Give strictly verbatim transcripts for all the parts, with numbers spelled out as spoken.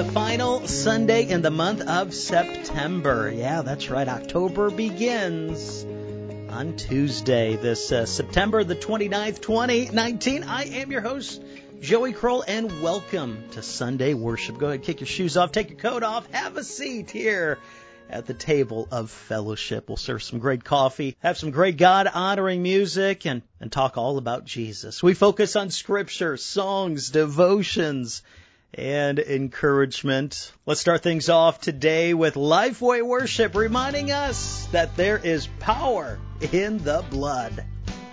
final Sunday in the month of September. Yeah, that's right. October begins on Tuesday, this uh, September the twenty-ninth, twenty nineteen. I am your host, Joey Kroll, and welcome to Sunday Worship. Go ahead, kick your shoes off, take your coat off, have a seat here at the table of fellowship. We'll serve some great coffee, have some great God-honoring music, and, and talk all about Jesus. We focus on Scripture, songs, devotions, and encouragement. Let's start things off today with Lifeway Worship, reminding us that there is power in the blood.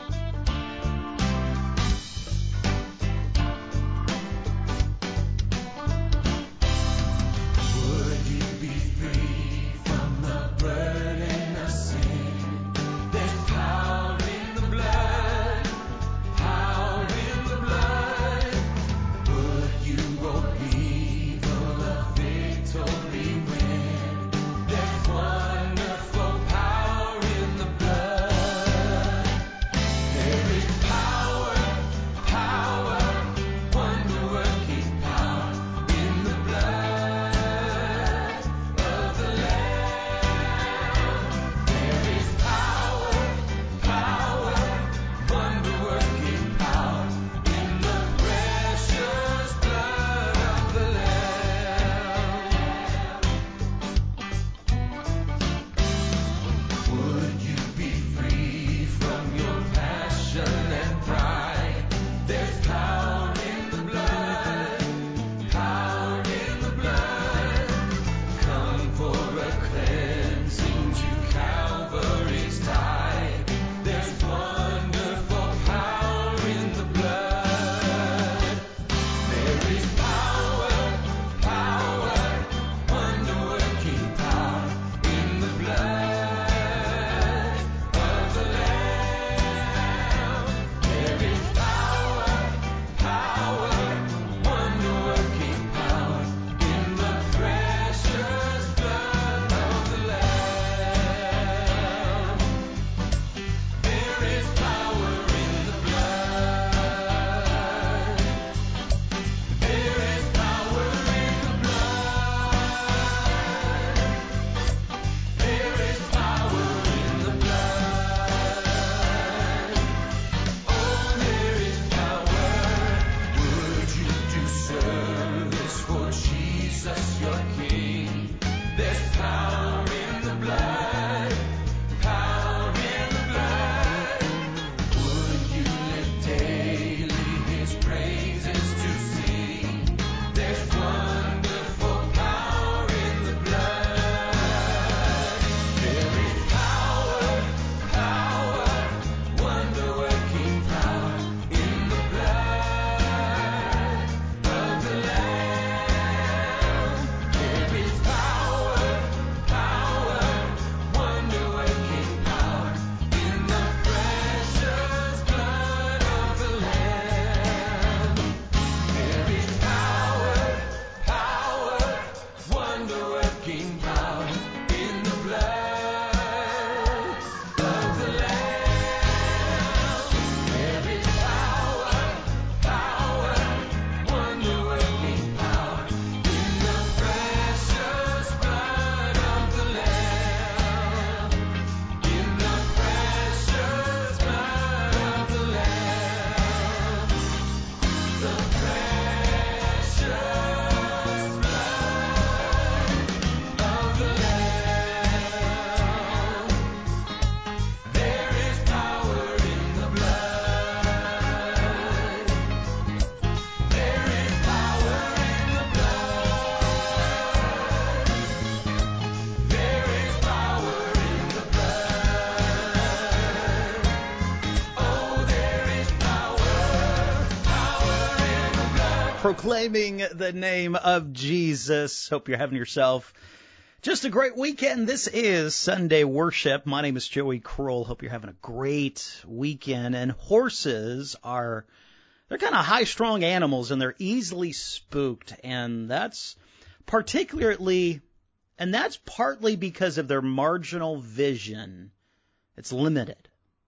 Proclaiming the name of Jesus. Hope you're having yourself just a great weekend. This is Sunday Worship. My name is Joey Kroll. Hope you're having a great weekend. And horses are, they're kind of high-strung animals, and they're easily spooked. And that's particularly, and that's partly because of their marginal vision. It's limited.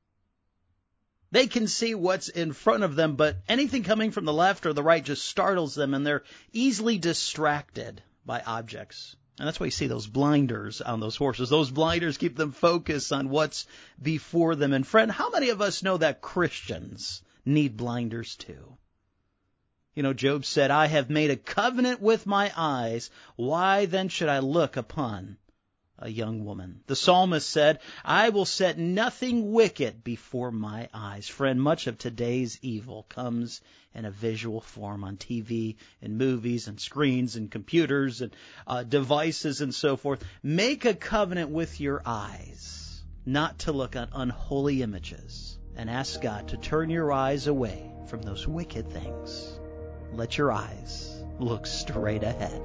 They can see what's in front of them, but anything coming from the left or the right just startles them, and they're easily distracted by objects. And that's why you see those blinders on those horses. Those blinders keep them focused on what's before them. And friend, how many of us know that Christians need blinders too? You know, Job said, I have made a covenant with my eyes. Why then should I look upon a young woman? The psalmist said, I will set nothing wicked before my eyes. Friend, much of today's evil comes in a visual form on T V and movies and screens and computers and uh, devices and so forth. Make a covenant with your eyes not to look at unholy images, and ask God to turn your eyes away from those wicked things. Let your eyes look straight ahead.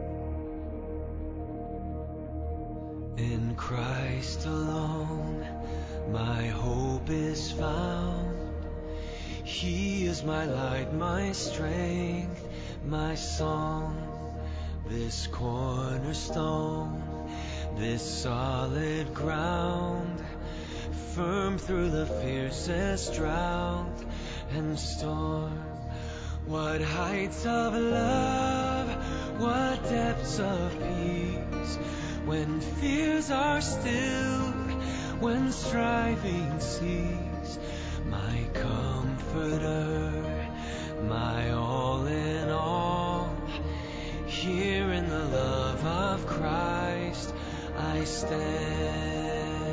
In Christ alone, my hope is found. He is my light, my strength, my song. This cornerstone, this solid ground, firm through the fiercest drought and storm. What heights of love, what depths of peace, when fears are stilled, when striving cease. My comforter, my all in all, here in the love of Christ I stand.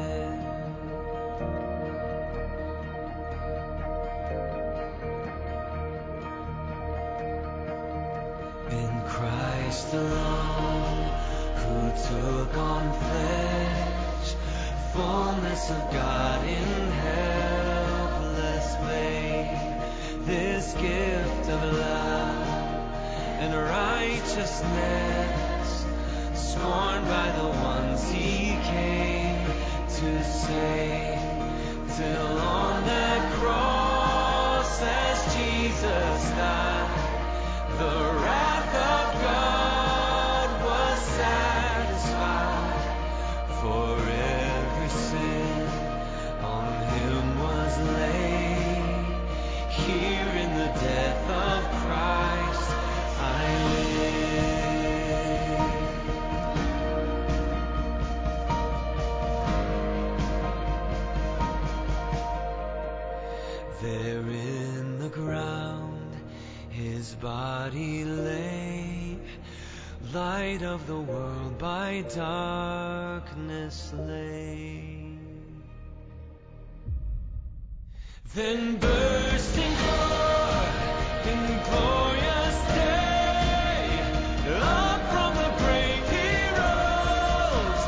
In Christ alone, who took on flesh, fullness of God in helpless babe, this gift of love and righteousness, scorned by the ones he came to save, till on that cross as Jesus died, the wrath of God was satisfied. For every sin on him was laid. Here in the death of Christ I live. There in the ground his body lay, light of the world by darkness lay. Then bursting forth in glorious day, up from the grave he rose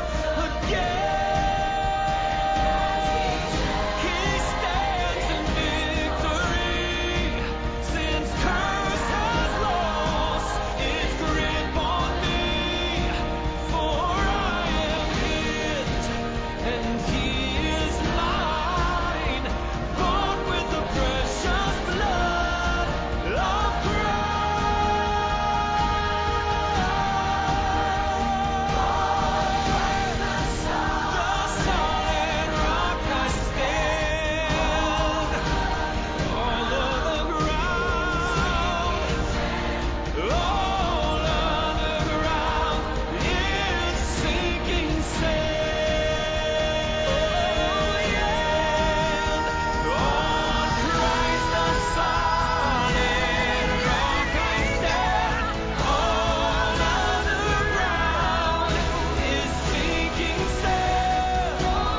again. He stands in victory, since curse has lost its grip on me. For I am his, and he is mine, bought with the precious blood of Christ. The solid rock I stand. All of the ground, all of the ground is sinking sand. On Christ the solid rock I stand. All of the ground is sinking sand.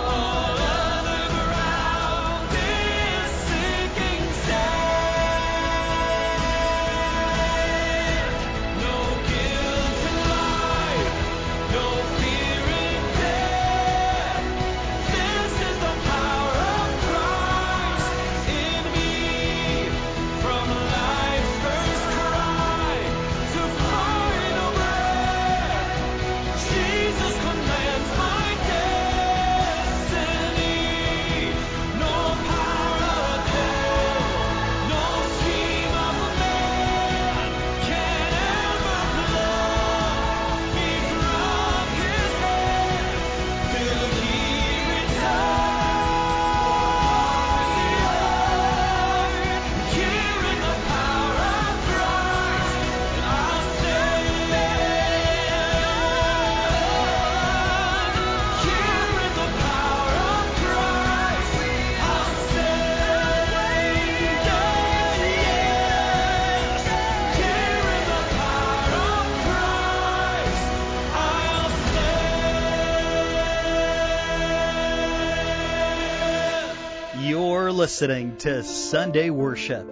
You're listening to Sunday Worship.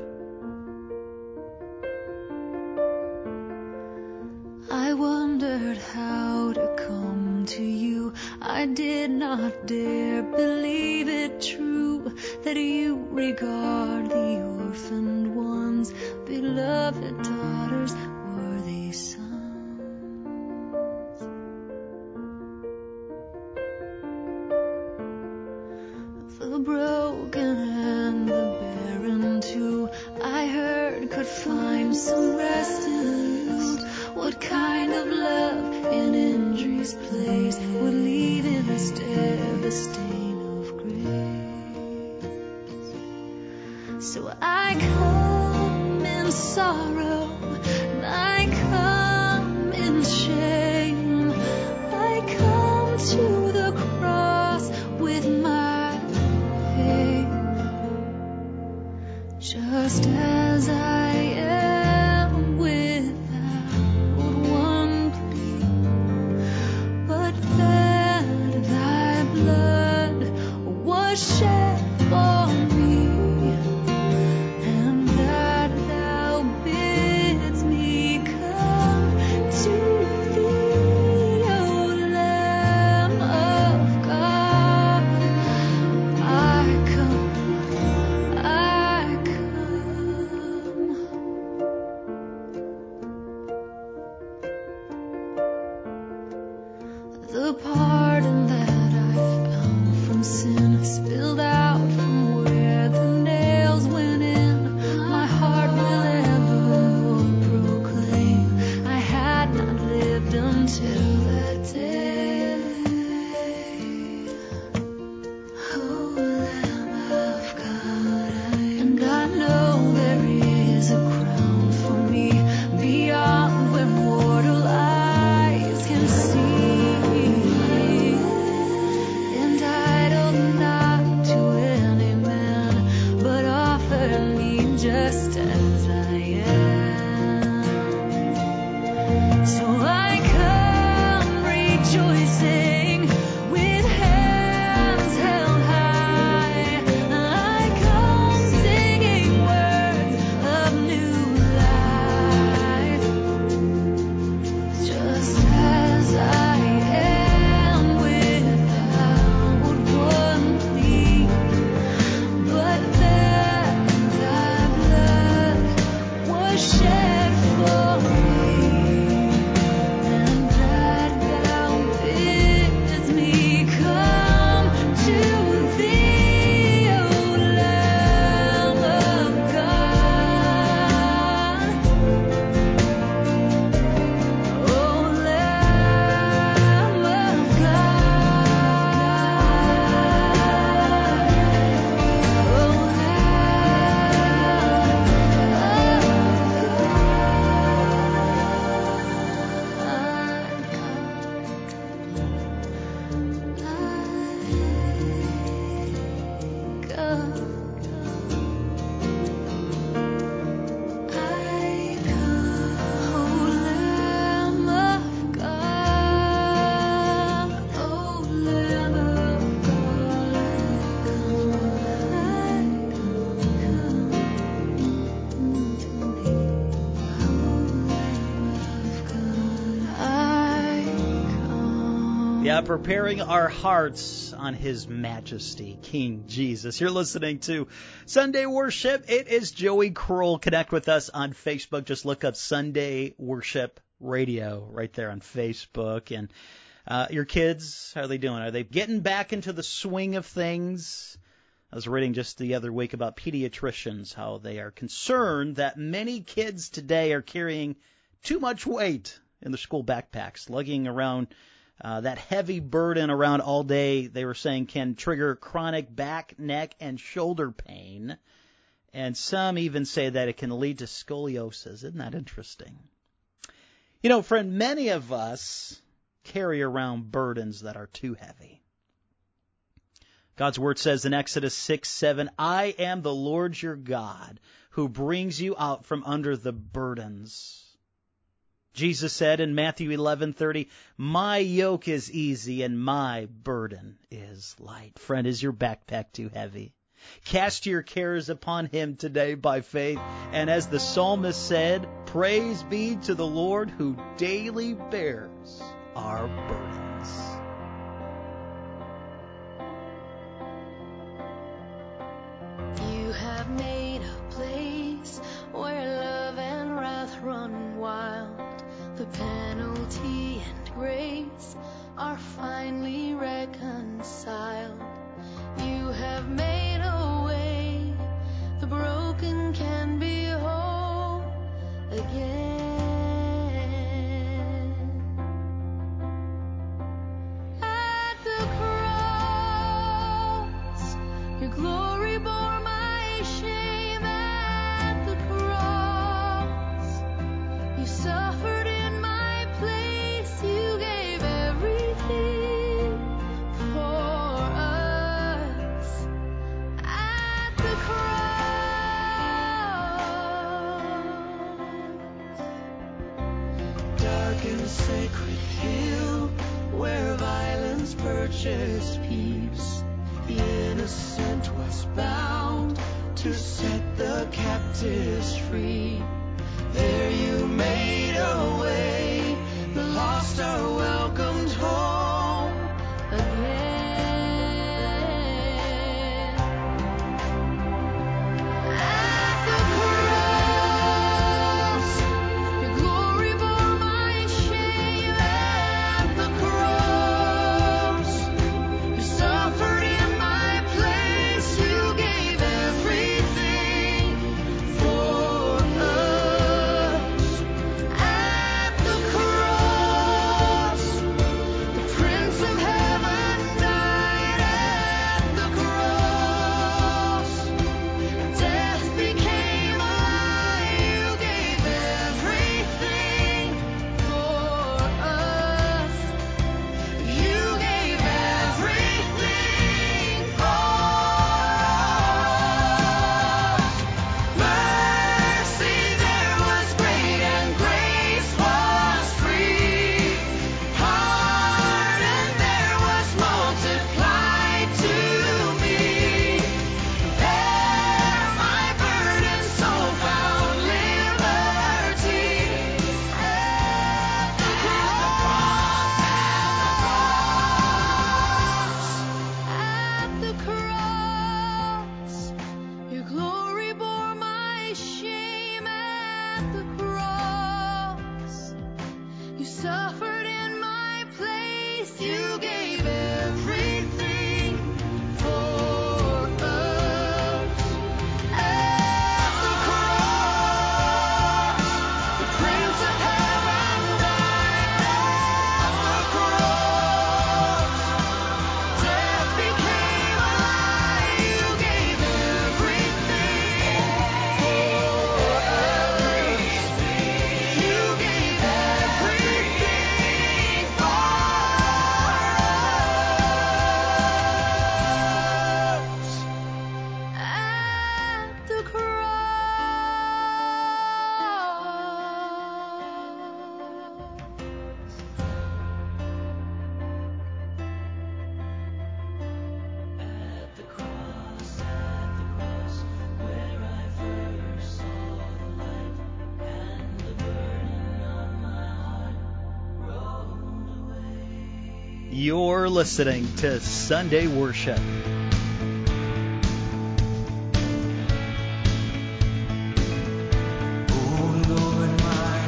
I wondered how to come to you. I did not dare believe it true that you regard the orphaned ones, beloved daughters, worthy sons. The broken and the barren too, I heard could find some rest in you. What kind of love in injury's place would leave instead the stain of grace? So I come in sorrow, and I come in shame. I come to the cross with my pain, just as I am without one plea, but that thy blood was shed for me, and that thou bidst me come to thee, O Lamb of God. I come, I come. The pardon that I found from sin spilled out from where the nails went in. My heart will evermore proclaim I had not lived until that day. Oh, Lamb of God, and I know there is a crown for me beyond where mortal eyes can see. Entitled not to any man, but offered me just as I am. So I come rejoicing with hands held high. I come singing words of new life, just as I am without one plea, but that thy blood was shed for me, and that thou bidst me come to thee, O Lamb of God. O Lamb of Yeah, preparing our hearts on His Majesty, King Jesus. You're listening to Sunday Worship. It is Joey Kroll. Connect with us on Facebook. Just look up Sunday Worship Radio right there on Facebook. And uh, your kids, how are they doing? Are they getting back into the swing of things? I was reading just the other week about pediatricians, how they are concerned that many kids today are carrying too much weight in their school backpacks, lugging around uh, that heavy burden around all day. They were saying can trigger chronic back, neck, and shoulder pain. And some even say that it can lead to scoliosis. Isn't that interesting? You know, friend, many of us carry around burdens that are too heavy. God's word says in Exodus six seven, I am the Lord your God who brings you out from under the burdens. Jesus said in Matthew eleven thirty, my yoke is easy and my burden is light. Friend, is your backpack too heavy? Cast your cares upon him today by faith. And as the psalmist said, praise be to the Lord who daily bears our burdens. You have made a place where love and wrath run wild. The penalty and grace are finally reconciled. You have made a way, the broken can be whole again. At the cross, your glory bore my shame. At the cross, you suffered in my place. You gave everything for us. At the cross, dark and sacred hill where violence purchased peace. The innocent was bound to set the captives free. There you made a way, the lost are welcomed home again. At the cross, your glory bore my shame. At the cross, you suffered in my place. You gave everything for us. At the cross, the Prince of Heaven died. At the cross, death became a lie. You gave everything for us. You gave everything for us. Mercy there was great and grace was free. Pardon there was multiplied to me. There my burdened soul found liberty. At the cross, at the cross, your glory bore my shame. At the cross, you suffered in my place. You gave everything for us. At the cross, the Prince of Heaven died. At the cross, death became a lie. You gave everything for us. You gave everything for us. At the cross. At the cross, where I first saw the light, and the burden of my heart rolled away. You're listening to Sunday Worship. Oh Lord my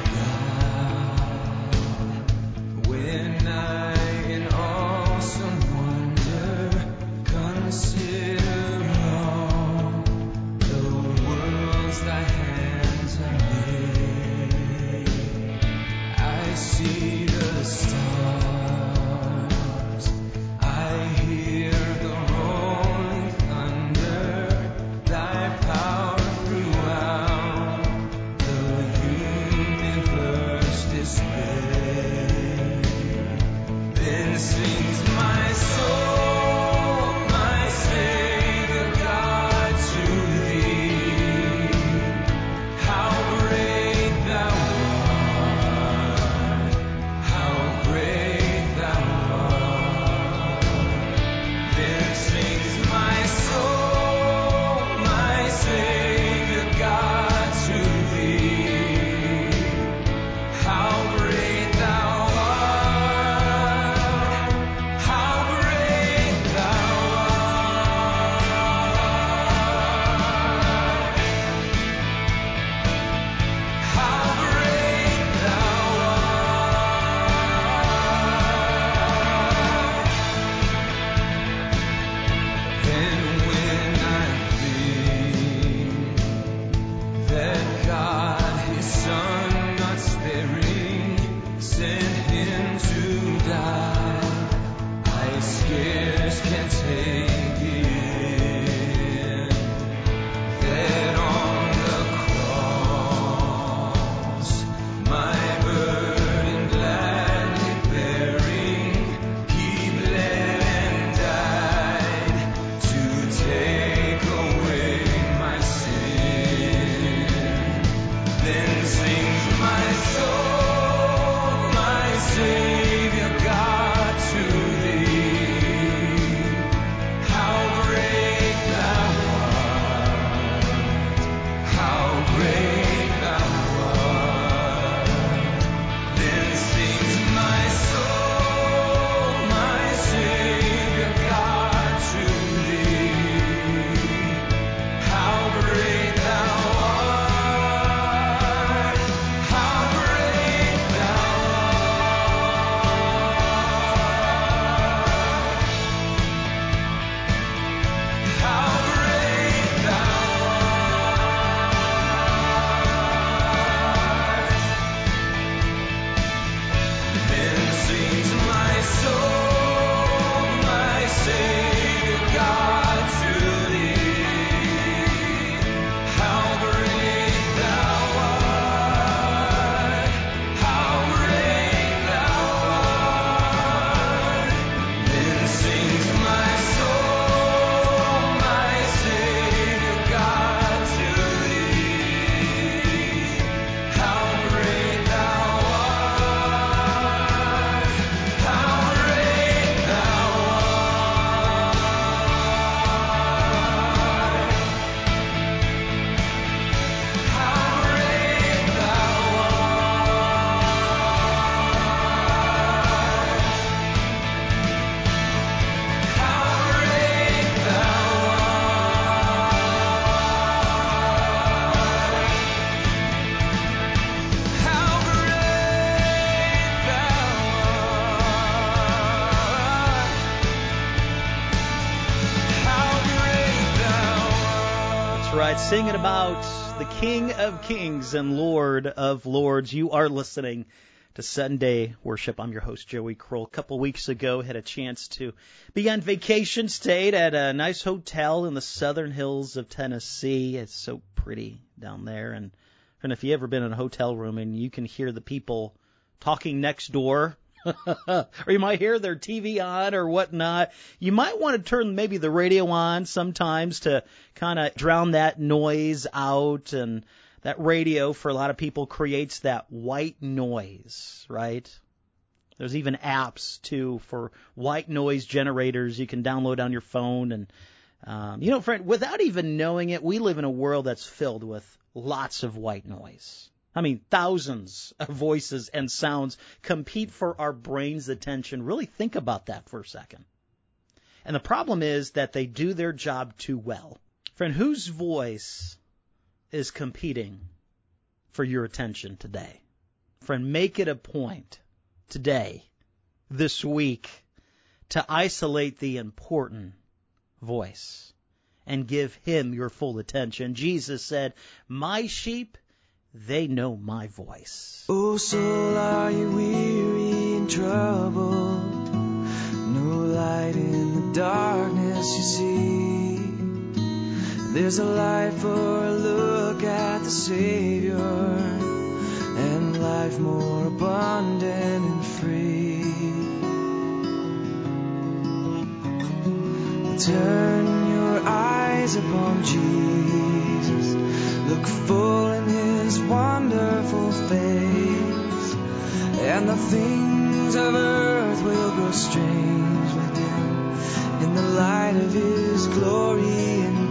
God, when I in awesome wonder consider all the worlds thy hands have made, I see the stars, I hear the rolling thunder, thy power throughout the universe displayed. Then sings my soul, my Savior. scarce can take it in. That on the cross, my burden gladly bearing, He bled and died to take away my sin. Then sings my soul, my Savior God, to Thee. How great Thou art! How great Thou art! Then sings my soul, my Savior God, to Thee. How great Thou art! How great Thou art! How great Thou art! Then sings my soul, my Savior God, to Thee. How great Thou art! How great Thou art! Then sings my soul, my Savior God, to Thee. How great Thou art! How great Thou art! How great Thou art! How great Thou art! How great Thou art! How great Thou art! That's right, singing about the King of Kings and Lord of Lords. You are listening to Sunday Worship. I'm your host, Joey Kroll. A couple weeks ago, had a chance to be on vacation, stayed at a nice hotel in the southern hills of Tennessee. It's so pretty down there. And, and if you've ever been in a hotel room and you can hear the people talking next door, or you might hear their T V on or whatnot, you might want to turn maybe the radio on sometimes to kind of drown that noise out. And that radio, for a lot of people, creates that white noise, right? There's even apps, too, for white noise generators you can download on your phone. And, um, you know, friend, without even knowing it, we live in a world that's filled with lots of white noise. I mean, thousands of voices and sounds compete for our brain's attention. Really think about that for a second. And the problem is that they do their job too well. Friend, whose voice is competing for your attention today? Friend, make it a point today, this week, to isolate the important voice and give Him your full attention. Jesus said, "My sheep, they know my voice." Oh, soul, are you weary and troubled? No light in the darkness you see. There's a light for a look at the Savior, and life more abundant and free. Turn your eyes upon Jesus. Look full in His wonderful face, and the things of earth will grow strangely dim in the light of His glory and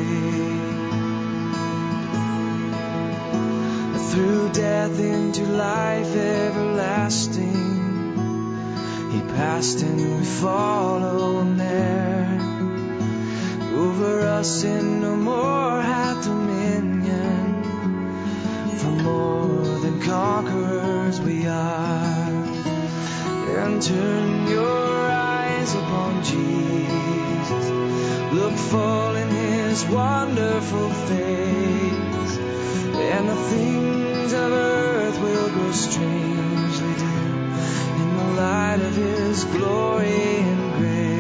grace. Through death into life everlasting, He passed and we follow Him there. Over us sin no more hath dominion, for more than conquerors we are. And turn your eyes upon Jesus. Look full in His wonderful face, and the things of earth will grow strangely dim in the light of His glory and grace.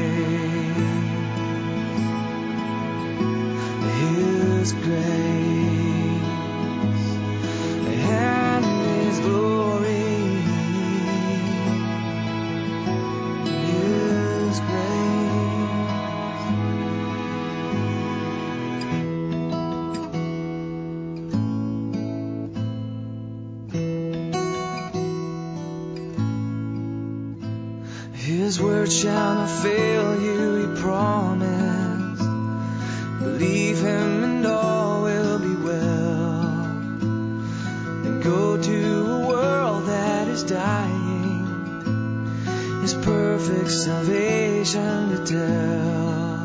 His word shall not fail you, He promised. Believe Him and all will be well. And go to a world that is dying, His perfect salvation to tell.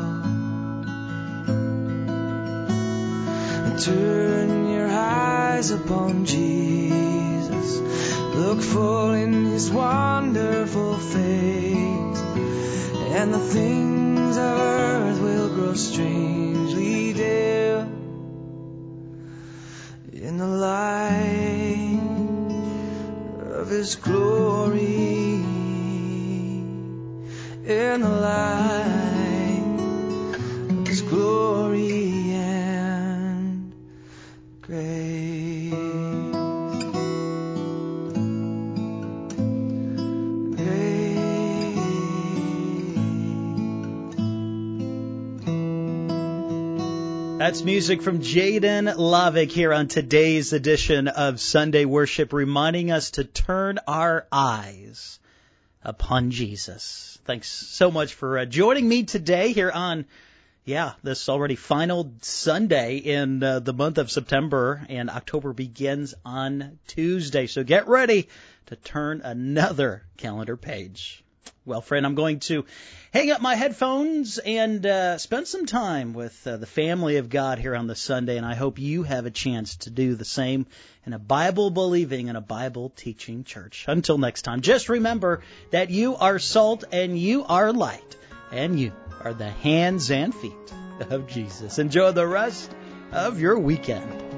And turn your eyes upon Jesus, look full in His wonderful face, and the things of earth will grow strangely dim in the light of His glory, in the light of His glory and grace. That's music from Jaden Lavick here on today's edition of Sunday Worship, reminding us to turn our eyes upon Jesus. Thanks so much for uh, joining me today here on, yeah, this already final Sunday in uh, the month of September, and October begins on Tuesday. So get ready to turn another calendar page. Well, friend, I'm going to hang up my headphones and uh, spend some time with uh, the family of God here on this Sunday, and I hope you have a chance to do the same in a Bible-believing and a Bible-teaching church. Until next time, just remember that you are salt and you are light, and you are the hands and feet of Jesus. Enjoy the rest of your weekend.